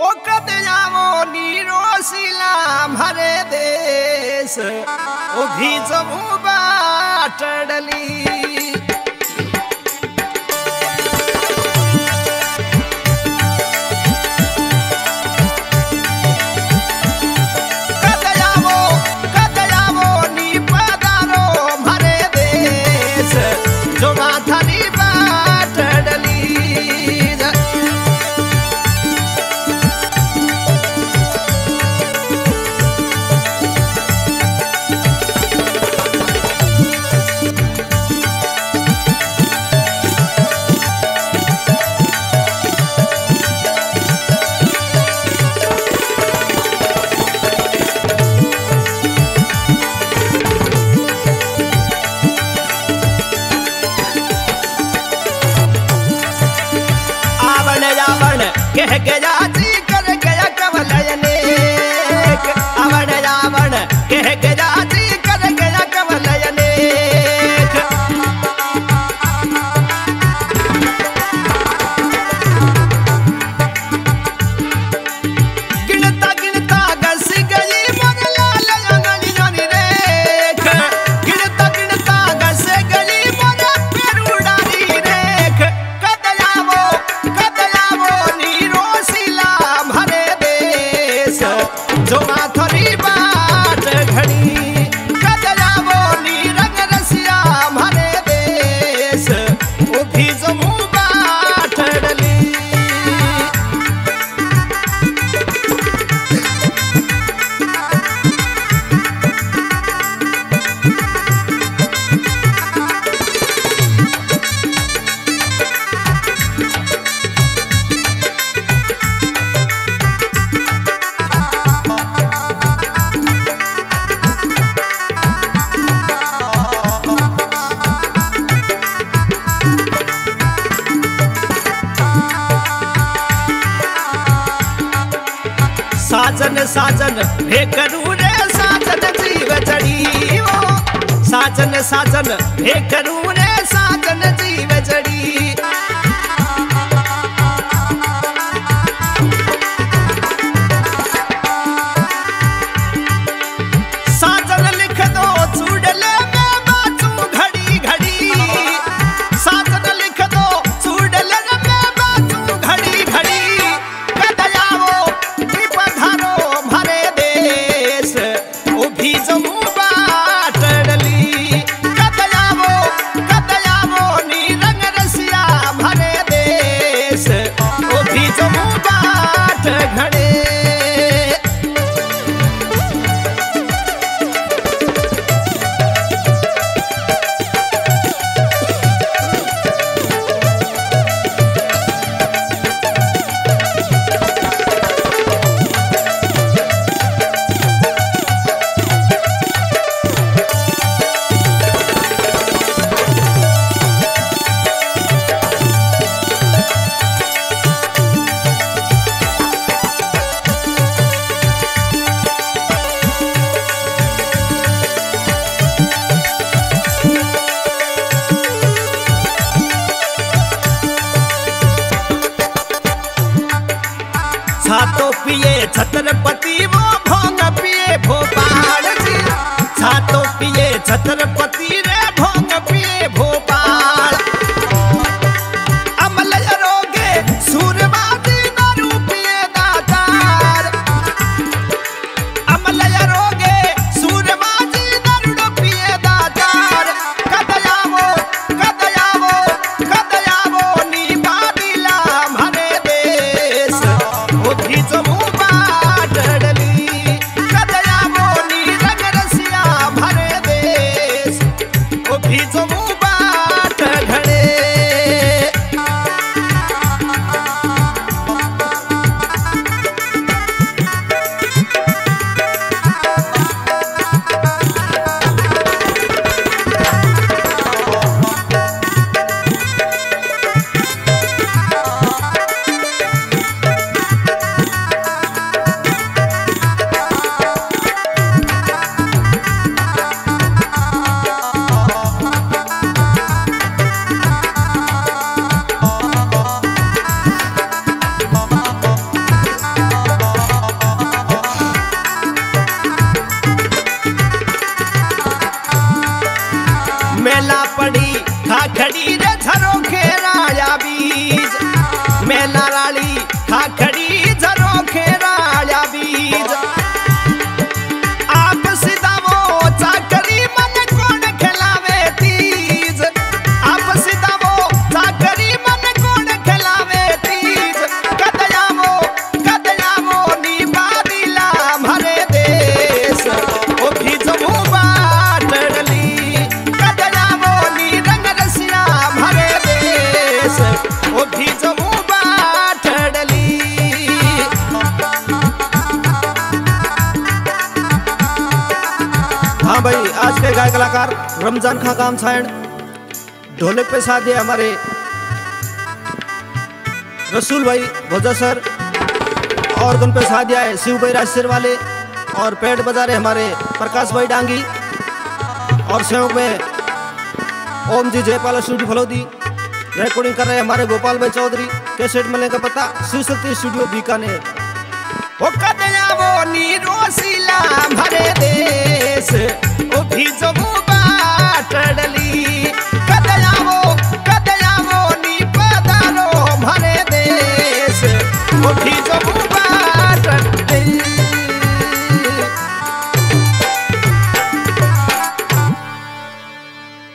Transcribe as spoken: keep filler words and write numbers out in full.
ओ कदयावो नीरोसिला भरे देश ओ भीजमु बाटडली कदयावो कदयावो नी पदारो भरे देश जो माथानी बाटडली कह गया जी कर गया कवलयने अवण रावण कह गया जी कर गया कवलयने गिनता गिनता गस गई मन लाल अंगलियों रेख गिनता गिनता गस गई मन पेरुडारी रेख कदयावो कदयावो जो माथरी बाट घड़ी कदयावो नी रंग रसिया भरे देश ओ भीजमु बाटडली साजन साजन हे करू रे साजन जीव जड़ी ओ साजन साजन हे करू रे साजन जीव जड़ी साजन लिख दो चूड़ले में बाचू घड़ी घड़ी साजन लिख दो चूड़ले में बाचू घड़ी घड़ी कदयावो भरे देश ओ भीजमु बाटडली कदयावो कदयावो नी रंग रसिया भरे देश ओ भीजमु बाट घड़े छातो पिए छत्रपति वो भोग पिए भोपाल जी छातो पिए छत्रपति रे भोग पिए भोपाल अमल रोगे सूरबाजी दारू पिए दातार अमल रोगे सूरबाजी दारू पिए दातार कदयावो कदयावो कदयावो नी बादिला भरे देश ओ भीजमु बाटडली कदयावो नी रंग रसिया भरे देश ओ गायक कलाकार रमजान खां काम छायण, ढोलक पे साथ दिया हमारे रसूल भाई भोजा सर, और गन पे साथ दिया है शिव भाई राजसर वाले, और पेड़ बजा रहे हमारे प्रकाश भाई डांगी, और सहयोग में ओम जी जयपाल स्टूडियो फलोदी, रिकॉर्डिंग कर रहे हैं हमारे गोपाल भाई चौधरी, कैसेट मिलने का पता शिव शक्ति स्टूडियो बीकानेर। वो कदया वो नीरो सिला